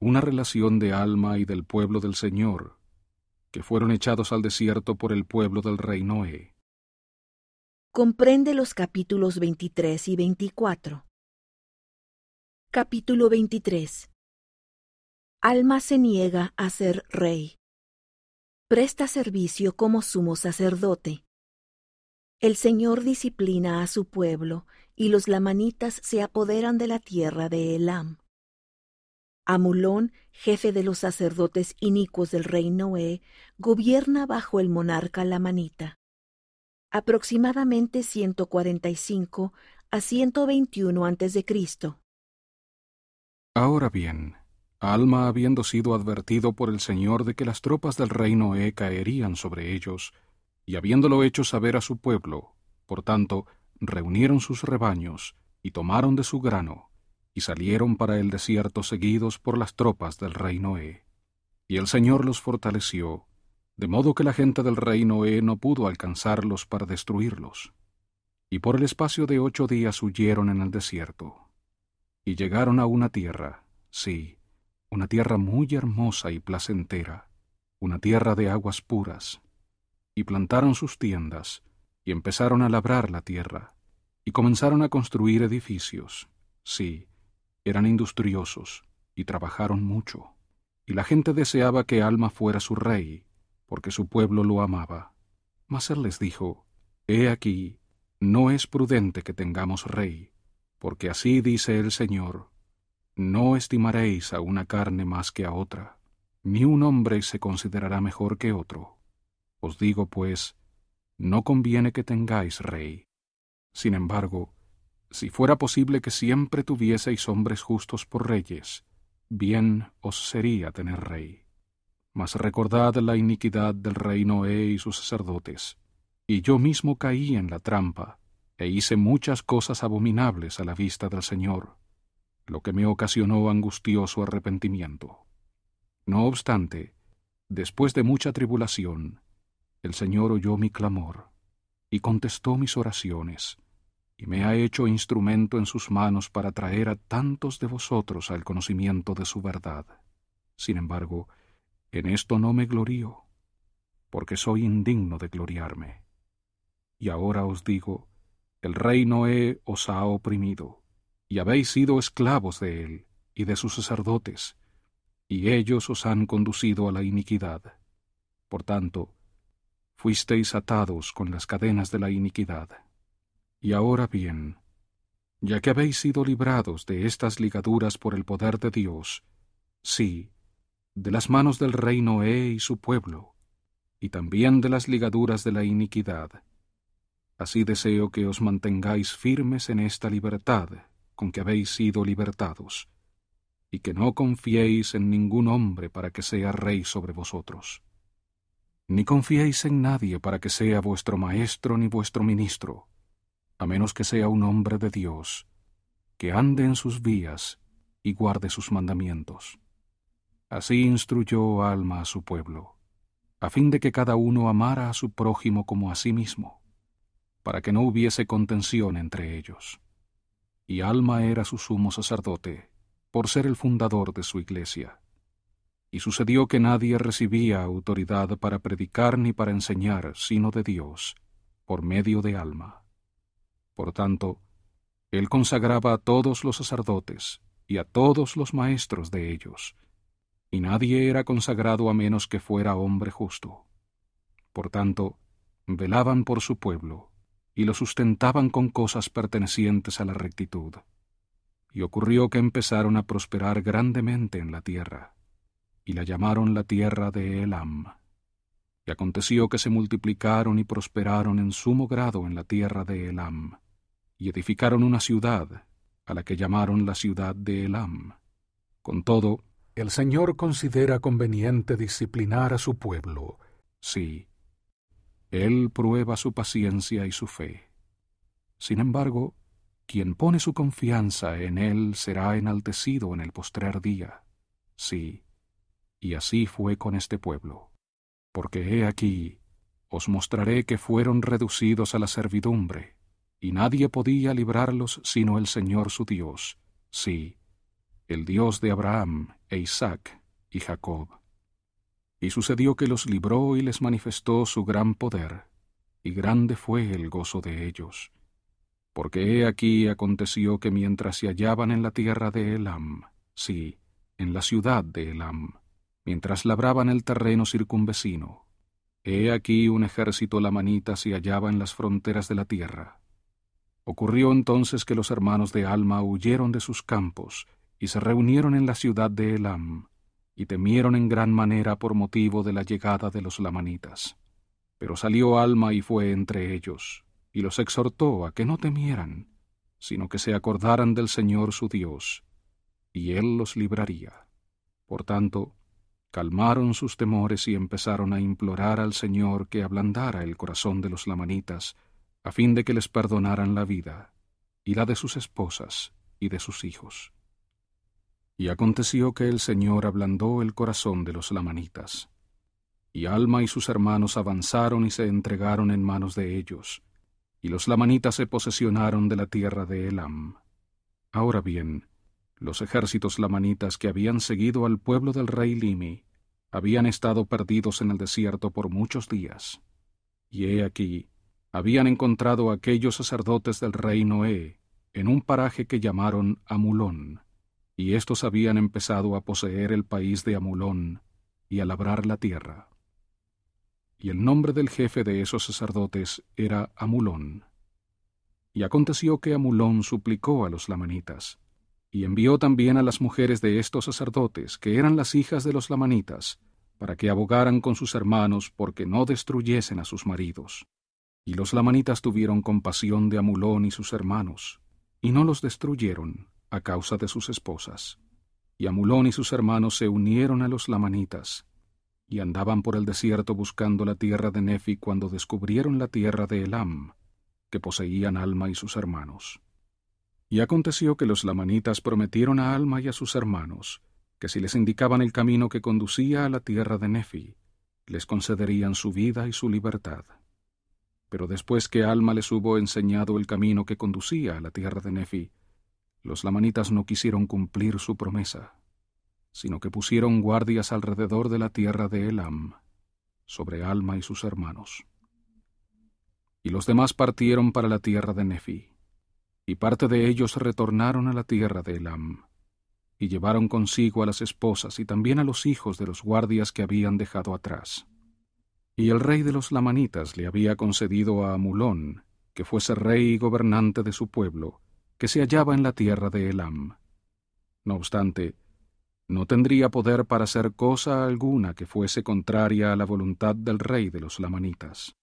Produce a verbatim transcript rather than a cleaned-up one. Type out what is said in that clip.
una relación de Alma y del pueblo del Señor, que fueron echados al desierto por el pueblo del rey Noé. Comprende los capítulos veintitrés y veinticuatro. Capítulo veintitrés. Alma se niega a ser rey. Presta servicio como sumo sacerdote. El Señor disciplina a su pueblo, y los lamanitas se apoderan de la tierra de Elam. Amulón, jefe de los sacerdotes inicuos del rey Noé, gobierna bajo el monarca lamanita. Aproximadamente ciento cuarenta y cinco a ciento veintiuno antes de Cristo. Ahora bien, Alma, habiendo sido advertido por el Señor de que las tropas del rey Noé caerían sobre ellos, y habiéndolo hecho saber a su pueblo, por tanto, reunieron sus rebaños, y tomaron de su grano, y salieron para el desierto seguidos por las tropas del rey Noé. Y el Señor los fortaleció, de modo que la gente del rey Noé no pudo alcanzarlos para destruirlos. Y por el espacio de ocho días huyeron en el desierto. Y llegaron a una tierra, sí, una tierra muy hermosa y placentera, una tierra de aguas puras. Y plantaron sus tiendas, y empezaron a labrar la tierra, y comenzaron a construir edificios. Sí, eran industriosos, y trabajaron mucho. Y la gente deseaba que Alma fuera su rey, porque su pueblo lo amaba. Mas él les dijo, He aquí, no es prudente que tengamos rey, porque así dice el Señor, no estimaréis a una carne más que a otra, ni un hombre se considerará mejor que otro. Os digo, pues, no conviene que tengáis rey. Sin embargo, si fuera posible que siempre tuvieseis hombres justos por reyes, bien os sería tener rey. Mas recordad la iniquidad del rey Noé y sus sacerdotes, y yo mismo caí en la trampa, e hice muchas cosas abominables a la vista del Señor, lo que me ocasionó angustioso arrepentimiento. No obstante, después de mucha tribulación, el Señor oyó mi clamor, y contestó mis oraciones, y me ha hecho instrumento en sus manos para traer a tantos de vosotros al conocimiento de su verdad. Sin embargo, en esto no me glorío, porque soy indigno de gloriarme. Y ahora os digo, el rey Noé os ha oprimido, y habéis sido esclavos de él y de sus sacerdotes, y ellos os han conducido a la iniquidad. Por tanto, fuisteis atados con las cadenas de la iniquidad. Y ahora bien, ya que habéis sido librados de estas ligaduras por el poder de Dios, sí, de las manos del rey Noé y su pueblo, y también de las ligaduras de la iniquidad, así deseo que os mantengáis firmes en esta libertad con que habéis sido libertados, y que no confiéis en ningún hombre para que sea rey sobre vosotros. Ni confiéis en nadie para que sea vuestro maestro ni vuestro ministro, a menos que sea un hombre de Dios, que ande en sus vías y guarde sus mandamientos. Así instruyó Alma a su pueblo, a fin de que cada uno amara a su prójimo como a sí mismo, para que no hubiese contención entre ellos. Y Alma era su sumo sacerdote, por ser el fundador de su iglesia. Y sucedió que nadie recibía autoridad para predicar ni para enseñar, sino de Dios, por medio de Alma. Por tanto, él consagraba a todos los sacerdotes y a todos los maestros de ellos, y nadie era consagrado a menos que fuera hombre justo. Por tanto, velaban por su pueblo, y lo sustentaban con cosas pertenecientes a la rectitud. Y ocurrió que empezaron a prosperar grandemente en la tierra, y la llamaron la tierra de Elam. Y aconteció que se multiplicaron y prosperaron en sumo grado en la tierra de Elam, y edificaron una ciudad, a la que llamaron la ciudad de Elam. Con todo, el Señor considera conveniente disciplinar a su pueblo. Sí, Él prueba su paciencia y su fe. Sin embargo, quien pone su confianza en Él será enaltecido en el postrer día. Sí, y así fue con este pueblo. Porque he aquí, os mostraré que fueron reducidos a la servidumbre, y nadie podía librarlos sino el Señor su Dios, sí, el Dios de Abraham, e Isaac y Jacob. Y sucedió que los libró y les manifestó su gran poder, y grande fue el gozo de ellos. Porque he aquí aconteció que mientras se hallaban en la tierra de Elam, sí, en la ciudad de Elam, mientras labraban el terreno circunvecino, he aquí un ejército lamanita se hallaba en las fronteras de la tierra. Ocurrió entonces que los hermanos de Alma huyeron de sus campos, y se reunieron en la ciudad de Elam, y temieron en gran manera por motivo de la llegada de los lamanitas. Pero salió Alma y fue entre ellos, y los exhortó a que no temieran, sino que se acordaran del Señor su Dios, y Él los libraría. Por tanto, calmaron sus temores y empezaron a implorar al Señor que ablandara el corazón de los lamanitas, a fin de que les perdonaran la vida, y la de sus esposas y de sus hijos. Y aconteció que el Señor ablandó el corazón de los lamanitas. Y Alma y sus hermanos avanzaron y se entregaron en manos de ellos, y los lamanitas se posesionaron de la tierra de Elam. Ahora bien, los ejércitos lamanitas que habían seguido al pueblo del rey Limi habían estado perdidos en el desierto por muchos días. Y he aquí, habían encontrado a aquellos sacerdotes del rey Noé en un paraje que llamaron Amulón, y éstos habían empezado a poseer el país de Amulón y a labrar la tierra. Y el nombre del jefe de esos sacerdotes era Amulón. Y aconteció que Amulón suplicó a los lamanitas, y envió también a las mujeres de estos sacerdotes, que eran las hijas de los lamanitas, para que abogaran con sus hermanos porque no destruyesen a sus maridos. Y los lamanitas tuvieron compasión de Amulón y sus hermanos, y no los destruyeron a causa de sus esposas. Y Amulón y sus hermanos se unieron a los lamanitas, y andaban por el desierto buscando la tierra de Nefi cuando descubrieron la tierra de Elam, que poseían Alma y sus hermanos. Y aconteció que los lamanitas prometieron a Alma y a sus hermanos que si les indicaban el camino que conducía a la tierra de Nefi, les concederían su vida y su libertad. Pero después que Alma les hubo enseñado el camino que conducía a la tierra de Nefi, los lamanitas no quisieron cumplir su promesa, sino que pusieron guardias alrededor de la tierra de Elam, sobre Alma y sus hermanos. Y los demás partieron para la tierra de Nefi, y parte de ellos retornaron a la tierra de Elam, y llevaron consigo a las esposas y también a los hijos de los guardias que habían dejado atrás. Y el rey de los lamanitas le había concedido a Amulón que fuese rey y gobernante de su pueblo, que se hallaba en la tierra de Elam. No obstante, no tendría poder para hacer cosa alguna que fuese contraria a la voluntad del rey de los lamanitas.